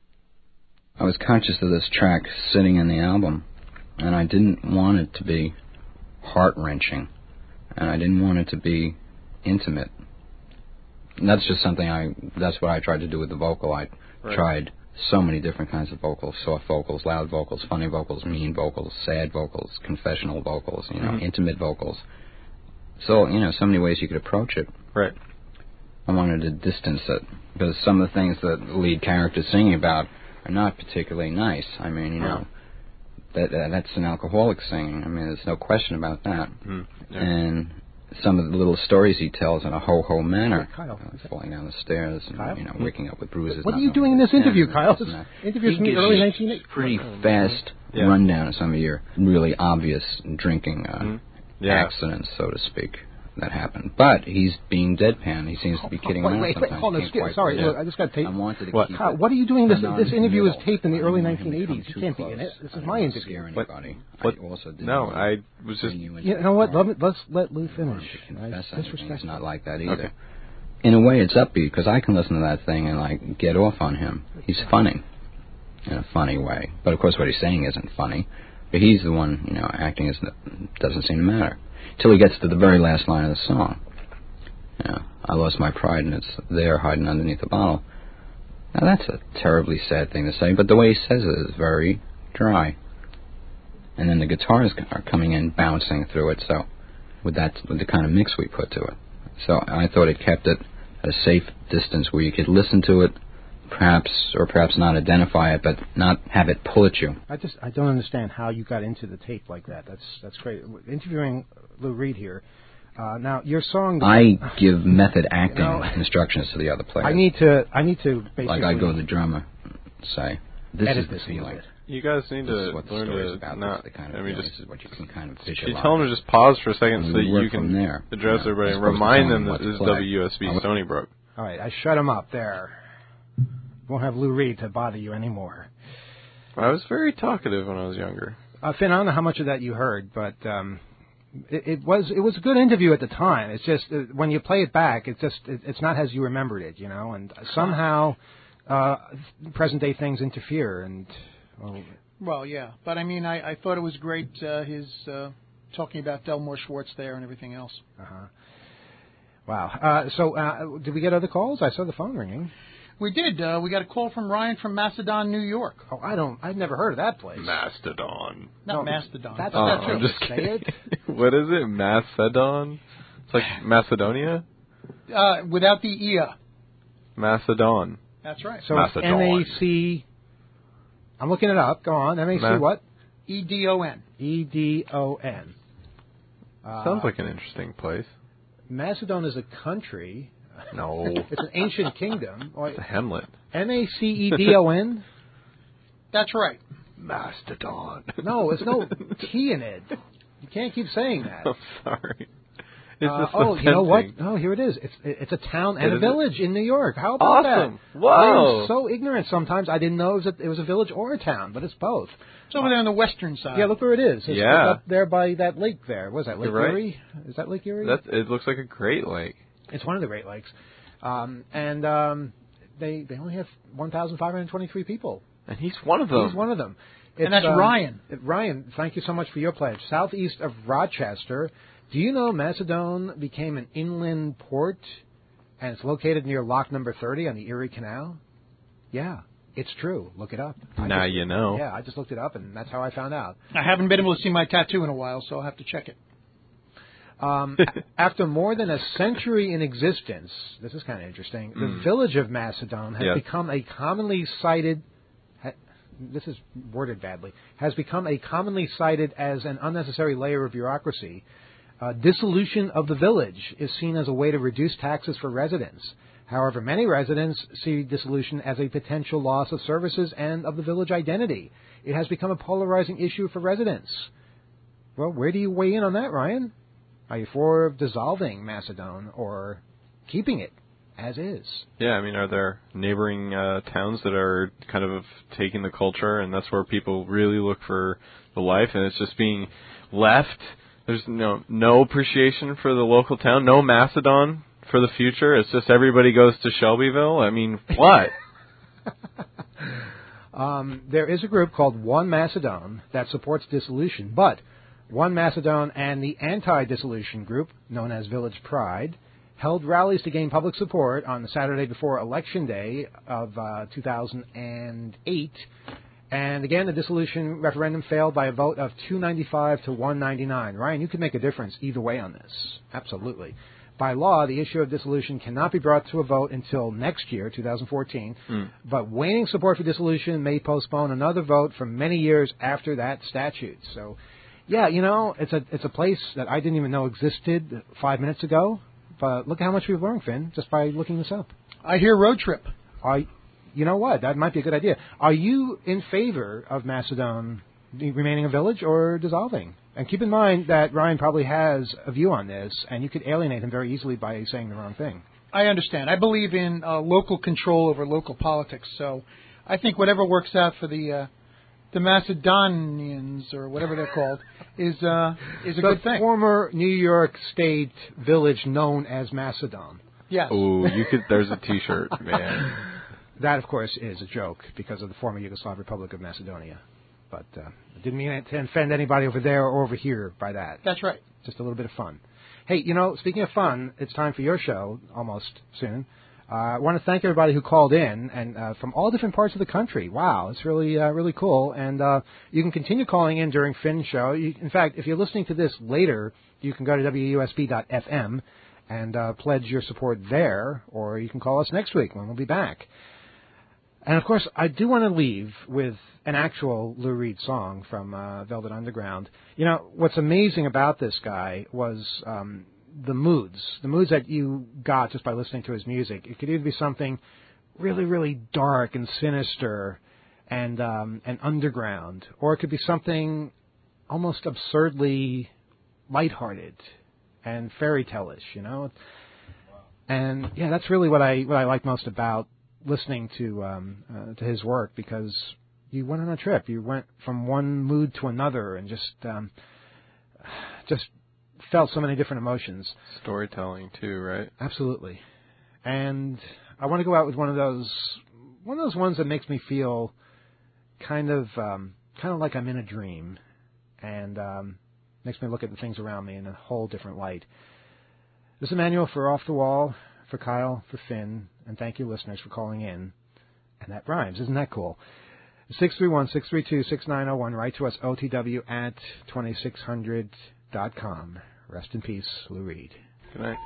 I was conscious of this track sitting in the album, and I didn't want it to be heart-wrenching, and I didn't want it to be intimate. And that's just that's what I tried to do with the vocal. I tried so many different kinds of vocals: soft vocals, loud vocals, funny vocals, mean vocals, sad vocals, confessional vocals, intimate vocals. So, so many ways you could approach it. Right. I wanted to distance it, because some of the things that the lead character's singing about are not particularly nice. I mean, that's an alcoholic singing. I mean, there's no question about that. Yeah. And some of the little stories he tells in a ho-ho manner, falling down the stairs and waking up with bruises. What are you doing in this interview, Kyle? This interview's from the early 1980s. Pretty fast rundown of some of your really obvious drinking accidents, so to speak, that happened. But he's being deadpan. He seems to be kidding around sometimes. Hold on, sorry, look, I just got to tape. I wanted to keep Kyle, what are you doing? This interview is taped in the early 1980s. You can't be in it. This is my interview. I also didn't I was just... You know what? Let's let Lou finish. It's not like that either. Okay. In a way, it's upbeat, because I can listen to that thing and, get off on him. He's funny, in a funny way. But, of course, what he's saying isn't funny. But he's the one, acting doesn't seem to matter. Till he gets to the very last line of the song. I lost my pride, and it's there hiding underneath the bottle. Now, that's a terribly sad thing to say, but the way he says it is very dry. And then the guitars are coming in, bouncing through it, so with the kind of mix we put to it. So I thought it kept it at a safe distance where you could listen to it, perhaps not identify it, but not have it pull at you. I don't understand how you got into the tape like that. That's great. Interviewing Lou Reed here. Now your song. I give method acting instructions to the other players. I need to basically. Like I go to the drummer, say, "This is the feeling." You guys need to learn to about. not. This is what you can kind of visualize. You tell them to just pause for a second so that you can there, address everybody and remind them that this is WUSB Stony Brook. All right, I shut him up there. Won't have Lou Reed to bother you anymore. I was very talkative when I was younger. Finn, I don't know how much of that you heard, but it was a good interview at the time. It's just when you play it back, it's not as you remembered it, and somehow present day things interfere. And well, yeah, but I mean, I thought it was great. His talking about Delmore Schwartz there and everything else. Wow. So did we get other calls? I saw the phone ringing. We did. We got a call from Ryan from Macedon, New York. Oh, I've never heard of that place. Mastodon. Not Mastodon. That's not true. I'm just kidding. What is it? Macedon? It's like Macedonia? Without the E-A. Macedon. That's right. So M-A-C... I'm looking it up. Go on. M-A-C what? E-D-O-N. E-D-O-N. Sounds like an interesting place. Macedon is a country. No. It's an ancient kingdom. It's a hamlet. Macedon? That's right. Mastodon. No, it's no T in it. You can't keep saying that. I'm sorry. It's just you know what? offending. Oh, here it is. It's a town and a village in New York. How about Awesome. that? Whoa. I'm so ignorant sometimes. I didn't know it was a village or a town, but it's both. It's over there on the western side. Yeah, look where it is. It's up there by that lake there. What is that, Lake You're right. Erie? Is that Lake Erie? It looks like a Great Lake. It's one of the Great Lakes. They only have 1,523 people. And he's one of them. He's one of them. And that's Ryan. Ryan, thank you so much for your pledge. Southeast of Rochester. Do you know Macedon became an inland port, and it's located near lock number 30 on the Erie Canal? Yeah, it's true. Look it up. Now you know. Yeah, I just looked it up, and that's how I found out. I haven't been able to see my tattoo in a while, so I'll have to check it. After more than a century in existence, this is kind of interesting, the village of Macedon has become a commonly cited... This is worded badly, has become a commonly cited as an unnecessary layer of bureaucracy. Dissolution of the village is seen as a way to reduce taxes for residents. However, many residents see dissolution as a potential loss of services and of the village identity. It has become a polarizing issue for residents. Well, where do you weigh in on that, Ryan? Are you for dissolving Macedon or keeping it as is? Yeah, I mean, are there neighboring towns that are kind of taking the culture, and that's where people really look for the life, and it's just being left? There's no appreciation for the local town, no Macedon for the future. It's just everybody goes to Shelbyville. I mean, what? There is a group called One Macedon that supports dissolution, but One Macedon and the anti-dissolution group, known as Village Pride, held rallies to gain public support on the Saturday before Election Day of 2008. And again, the dissolution referendum failed by a vote of 295 to 199. Ryan, you could make a difference either way on this. Absolutely. By law, the issue of dissolution cannot be brought to a vote until next year, 2014. But waning support for dissolution may postpone another vote for many years after that statute. So, yeah, it's a place that I didn't even know existed 5 minutes ago. But look how much we've learned, Finn, just by looking this up. I hear road trip. You know what? That might be a good idea. Are you in favor of Macedon remaining a village or dissolving? And keep in mind that Ryan probably has a view on this, and you could alienate him very easily by saying the wrong thing. I understand. I believe in local control over local politics, so I think whatever works out for the Macedonians, or whatever they're called, is a good thing. The former New York State village known as Macedon. Yes. Ooh, there's a T-shirt, man. That, of course, is a joke because of the former Yugoslav Republic of Macedonia. But I didn't mean to offend anybody over there or over here by that. That's right. Just a little bit of fun. Hey, speaking of fun, it's time for your show almost soon. I want to thank everybody who called in and from all different parts of the country. Wow, it's really cool. And you can continue calling in during Finn's show. In fact, if you're listening to this later, you can go to WUSB.FM and pledge your support there, or you can call us next week when we'll be back. And, of course, I do want to leave with an actual Lou Reed song from Velvet Underground. What's amazing about this guy was the moods that you got just by listening to his music. It could either be something really, really dark and sinister and underground, or it could be something almost absurdly lighthearted and fairy tale-ish, And, yeah, that's really what I like most about listening to his work, because you went on a trip. You went from one mood to another and just felt so many different emotions. Storytelling too, right? Absolutely. And I want to go out with one of those ones that makes me feel kind of like I'm in a dream, and makes me look at the things around me in a whole different light. This is Emmanuel for Off the Wall, for Kyle, for Finn, and thank you, listeners, for calling in. And that rhymes. Isn't that cool? 631-632-6901. Write to us, OTW@2600.com. Rest in peace, Lou Reed. Good night.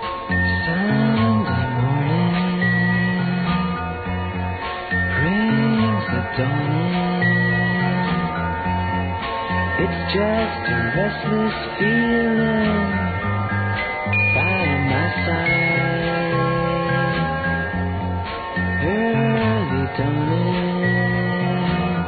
Sunday morning, just a restless feeling by my side. Early dawning,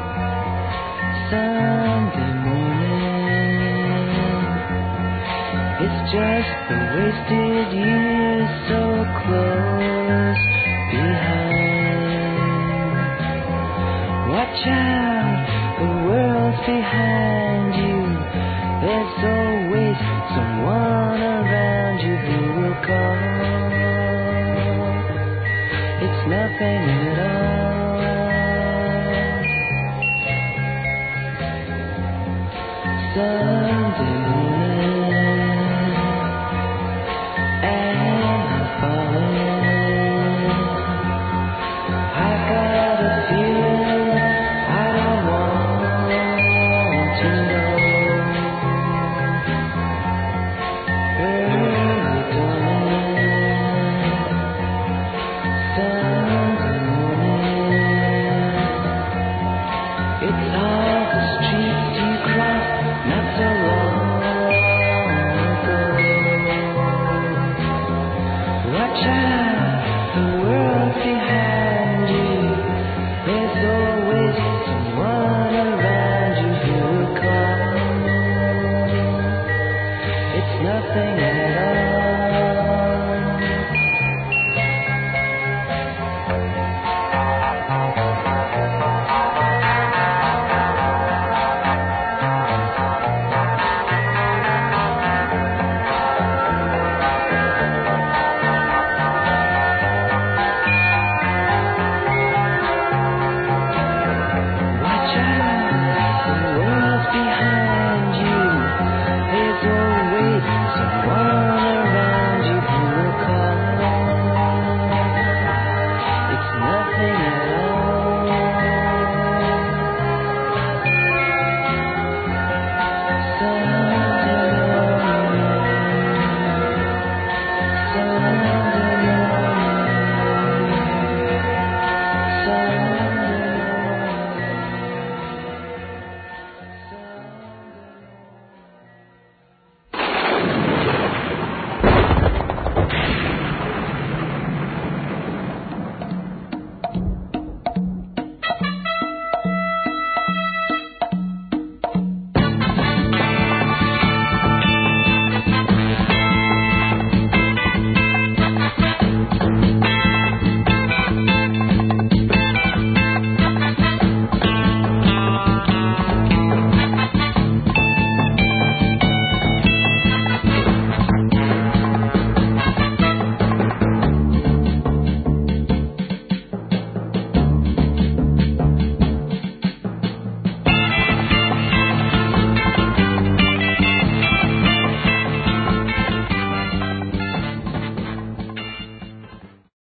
Sunday morning. It's just the wasted years so close behind. Watch out, the world's behind you. There's always someone around you who will call. It's nothing at all. Sunday